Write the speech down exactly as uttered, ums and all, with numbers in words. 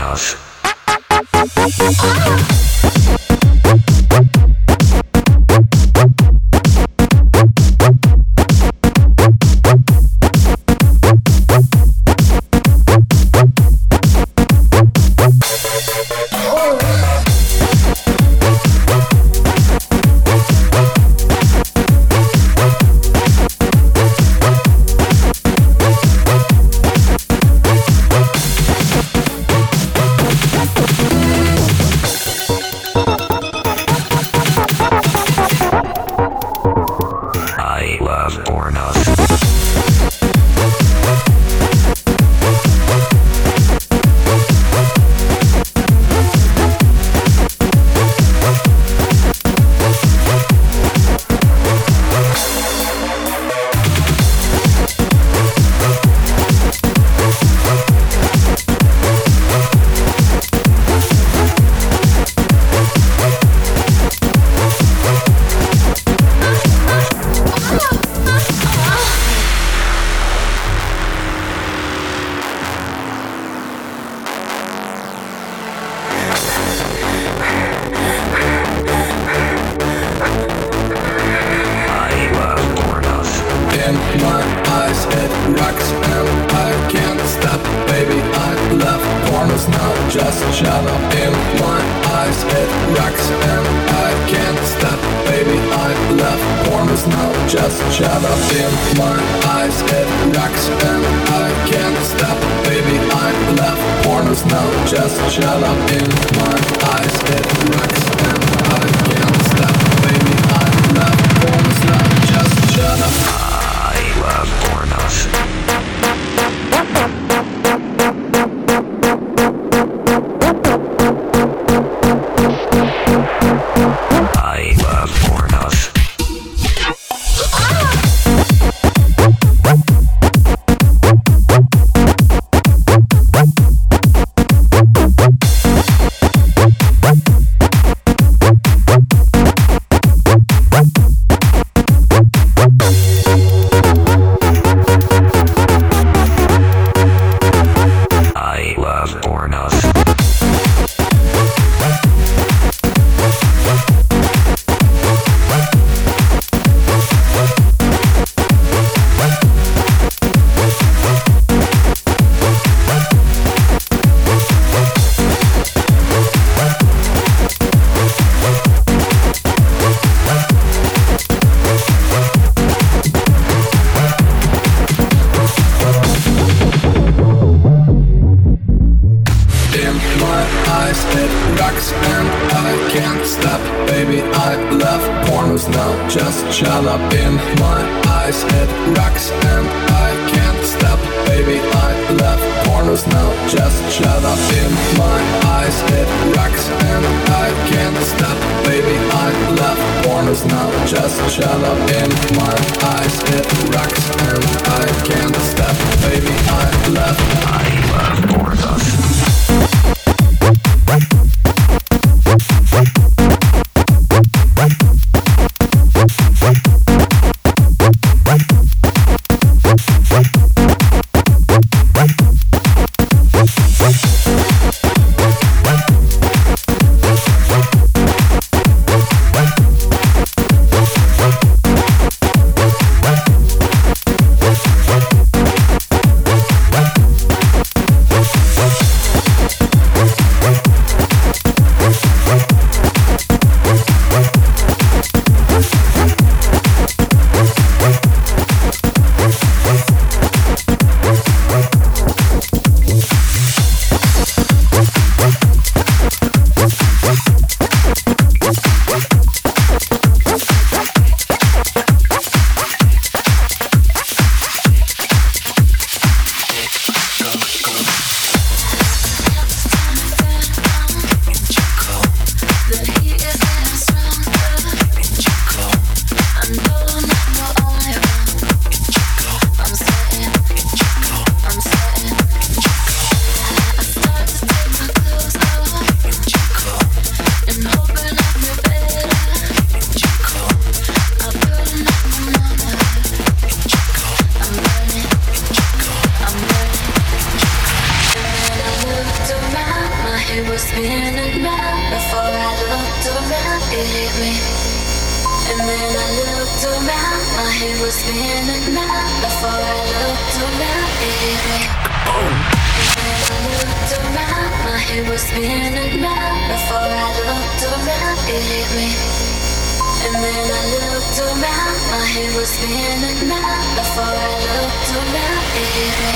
pornos. I love pornos. In my eyes it rocks and I can't stop. Baby, I love pornos now, just shut up. In my eyes it rocks and I can't stop. Baby, I love pornos now, just shut up. In my eyes it rocks and I can't stop. Baby, I love pornos now, just shut up. In my eyes it rocks and I can't stop. Baby, I love pornos now, just shut up. I love pornos. I love pornos. I love pornos. In my eyes it rocks and I can't stop. Baby, I love pornos now, just shut up. In my eyes it rocks and I can't stop. Baby, I love pornos now, just shut up. In my eyes it rocks and I can't stop. Baby, I love pornos now, just shut up. In my eyes it rocks and I can't stop. Baby, I love I love pornos. head was spinning round. Before I looked around, it hit me. And then I looked around, my head was spinning round. Before I looked around, it hit me. And then I looked around, my head was spinning round. Before I looked around, it hit me. And then I looked around, my head was spinning round. Before I looked around, it hit me.